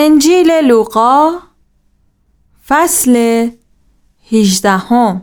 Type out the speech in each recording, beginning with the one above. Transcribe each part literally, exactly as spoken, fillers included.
انجیل لوقا فصل هجدهم.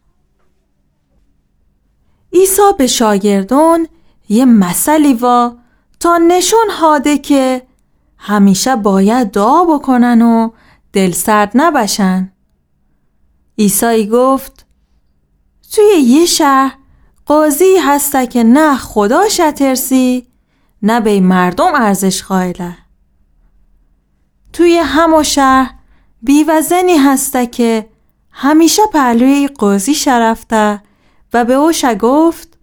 عیسی به شاگردان یه مثلی وا تا نشون هاده که همیشه باید دعا بکنن و دل سرد نباشن. عیسی گفت توی یه شهر قاضی هسته که نه خداش ترسی نه به مردم ارزش قائله. توی همو شهر بیوزنی هسته که همیشه پهلوی قاضی شرفته و به اوش گفت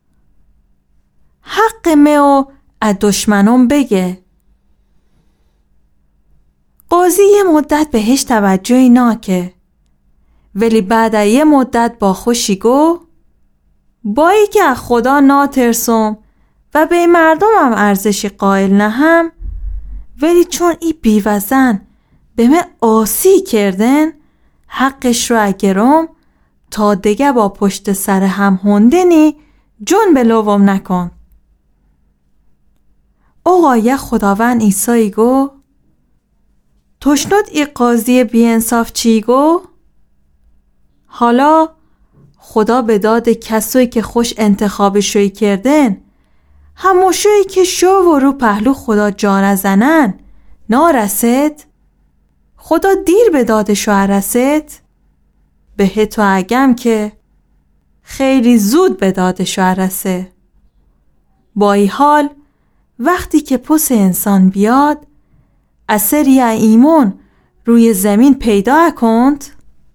حق میو از دشمنم بگه. قاضی یه مدت بهش توجهی ناکه، ولی بعد یه مدت با خوشی گو بایی که از خدا ناترسم و به مردم هم ارزشی قائل نهم، ولی چون ای بیوزن به من آسی کردن حقش رو اگرم تا دیگه با پشت سر هم هندنی جون به لوم نکن. آقای خداوند عیسی گو توشنود ای قاضی بی انصاف چی گو؟ حالا خدا به داد کسایی که خوش انتخابشوی کردن هموشوی که شو و رو پهلو خدا جان زنن نارسید؟ خدا دیر به دادشو رسید؟ به تو اگم که خیلی زود به دادشو رسه. با ای حال وقتی که پس انسان بیاد اثری ایمون روی زمین پیدا کند.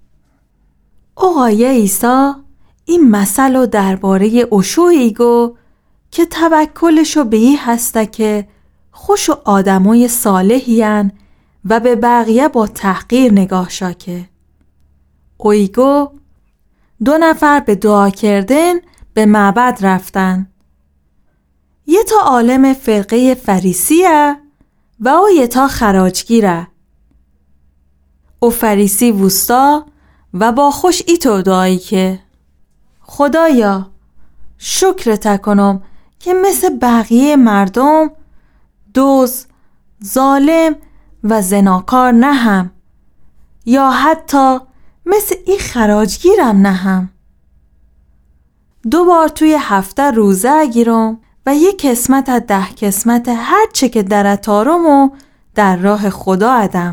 آقای عیسی این مثل درباره اشوعی گو که توکلشو به ای هسته که خوش و آدمای صالحی هن و به بقیه با تحقیر نگاه شاکه. اوی گو دو نفر به دعا کردن به معبد رفتن. یه تا عالم فرقه فریسیه و او یه تا خراجگیره. او فریسی وستا و با خوش ای تو دعایی که خدایا شکرت کنم که مثل بقیه مردم دوز، ظالم و زناکار نهم یا حتی مثل ای خراجگیرم نهم. دو بار توی هفته روزه گیرم و یک قسمت از ده قسمت هر چه که در اتارم و در راه خدا ادم.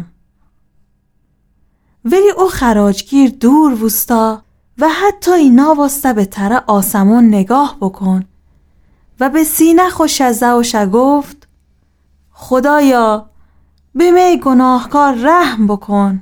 ولی او خراجگیر دور وستا و حتی اینا واسطه به تره آسمون نگاه بکن و به سینه خوش از زوشه گفت خدایا به می گناهکار رحم بکن.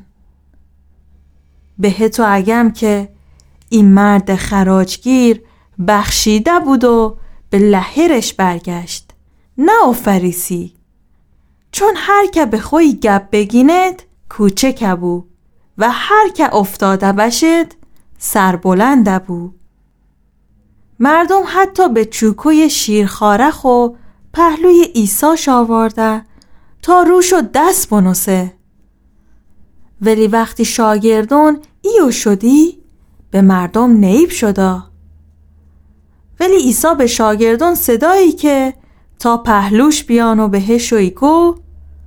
به تو اگم که این مرد خراجگیر بخشیده بود و به لحرش برگشت نه او فریسی، چون هر که به خوی گپ بگیند کوچک بو و هر که افتاده بشد سربلنده بو. مردم حتی به چوکوی شیرخوارخ و پهلوی عیسی شاورده تا روشو دست بنوسه. ولی وقتی شاگردان ایو شدی به مردم نیب شده. ولی عیسی به شاگردان صدایی که تا پهلوش بیان و بهشوی کو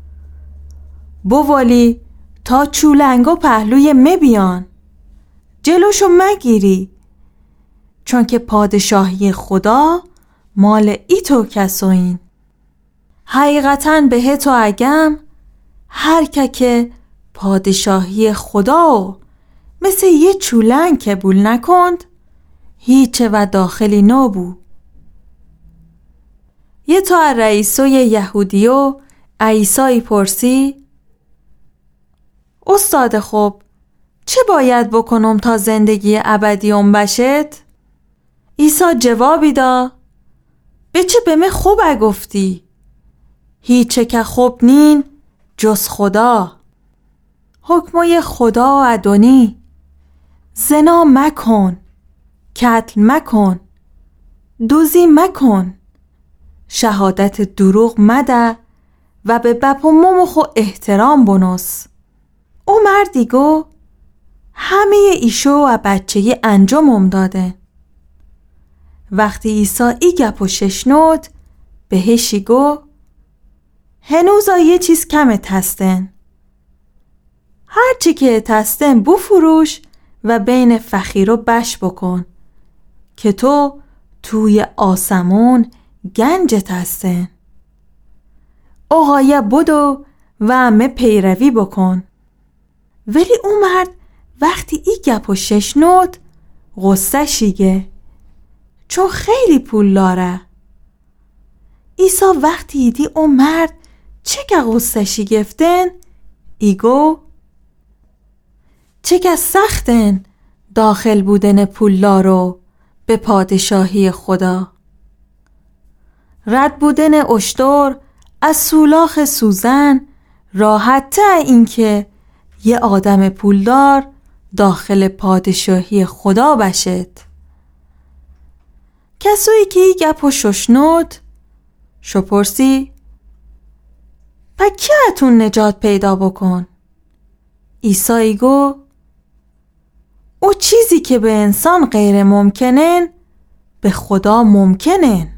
بوالی تا چولنگو پهلوی می بیان جلوشو مگیری، چون که پادشاهی خدا مال ای تو کسوین. حقیقتاً به تو اگم هر که که پادشاهی خدا مثل یه چولنگ قبول نکند هیچ و داخلی نبو. یه تا رئیسوی یهودیو عیسی پرسی استاد خوب چه باید بکنم تا زندگی ابدیم بشد؟ عیسی جوابی دا به چه به من خوب گفتی؟ هیچه که خوب نین جز خدا. حکمای خدا و ادونی زنا مکن، قتل مکن، دوزی مکن، شهادت دروغ مده و به بپ و مم خو احترام بنوس. او مردی گو همه ایشو و بچه انجامم داده. وقتی عیسی ای گپو ششنود بهشی گو هنوزا یه چیز کمت هستن. هرچی که تستن بفروش و بین فقیرو بش بکن که تو توی آسمون گنج تستن. آقایه بدو و همه پیروی بکن. ولی اون مرد وقتی ای گپ و ششنود غصه شیگه چون خیلی پول داره. عیسی وقتی ایدی اون مرد چه که غصه شیگفتن ایگو چه که سختن داخل بودن پولدارو به پادشاهی خدا. رد بودن اشتر از سولاخ سوزن راحته این که یه آدم پولدار داخل پادشاهی خدا بشد. کسایی که ای گپ و ششنود شو پرسی پا کی اتون نجات پیدا بکن؟ عیسی گو او چیزی که به انسان غیر ممکنن به خدا ممکنن.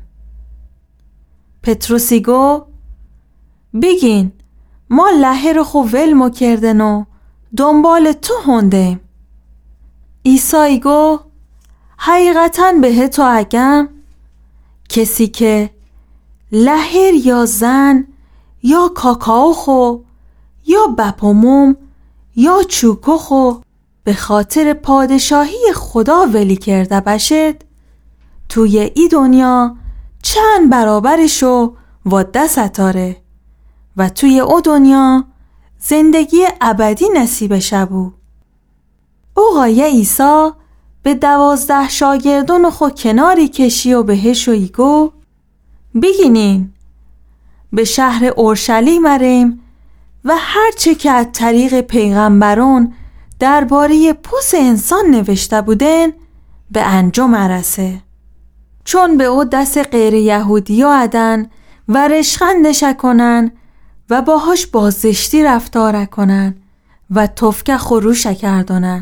پتروسی گو بگین ما لحه رو خو ولمو کردن و دنبال تو هندیم. عیسی گو حقیقتاً به تو اگم کسی که لحر یا زن یا کاکاو خو یا بپوموم یا چوکو خو به خاطر پادشاهی خدا ولی کرده باشد توی ای دنیا چند برابرشو وده ستاره و توی او دنیا زندگی ابدی نصیب شبو. آقای عیسی به دوازده شاگردون خو کناری کشی و بهشو ایگو بگینین به شهر اورشلیم مریم و هرچه که از طریق پیغمبرون درباره پوست انسان نوشته بودن به انجام مرسه. چون به او دست غیر یهودی آدن و رشخندش کنن و باهاش بازشتی رفتار کنن و تفکه خروش کردنن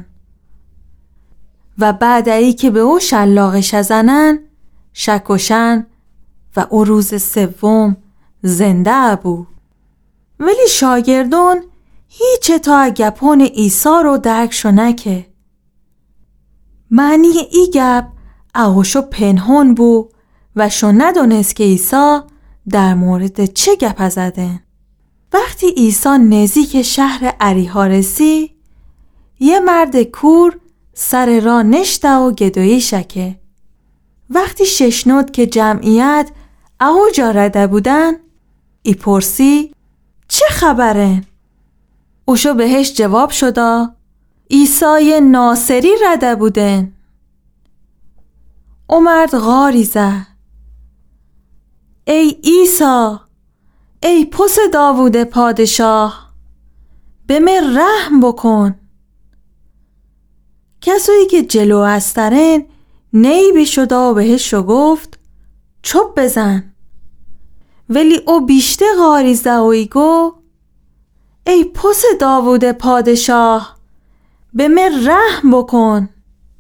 و بعد ای که به او شلاقش زنن شکشن و او روز سوم زنده ابو. ولی شاگردون هیچ تا گپون عیسی رو درکشو نکه. معنی ای گپ اوشو پنهون بو و شو ندونست که عیسی در مورد چه گپ زدن. وقتی عیسی نزدیک شهر اریحا رسی یه مرد کور سر را نشته و گدایی شکه. وقتی ششنود که جمعیت او جا رده بودن ای پرسی چه خبرن؟ اوشو بهش جواب شدا عیسی ناصری رده بودن. او مرد غاری زد ای عیسی، ای پس داوود پادشاه، به من رحم بکن. کسایی که جلو استرن نیبی شده و بهش گفت چوب بزن. ولی او بیشتر غاریزه و ایگو ای پس داوود پادشاه، به من رحم بکن.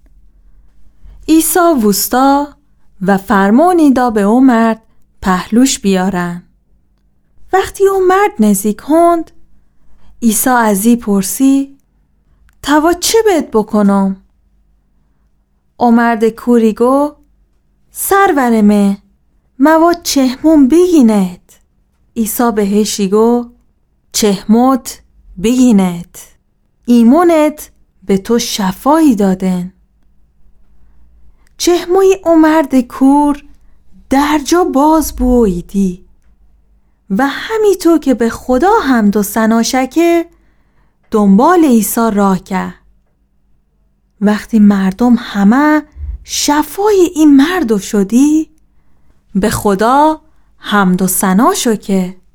عیسی وستا و فرمانی دا به او مرد پهلوش بیارن. وقتی او مرد نزدیک هند عیسی ازی پرسی توا چه بد بکنم؟ او مرد کوری گو سرورمه مواد چهمون بگیند. عیسی بهشی گو چهموت بگیند، ایمونت به تو شفایی دادن. چهموی او مرد کور در جا باز بویدی و همینطور که به خدا حمد و ثنا شکه دنبال عیسی راه کرد. وقتی مردم همه شفای این مردو شدی به خدا حمد و ثنا شکه.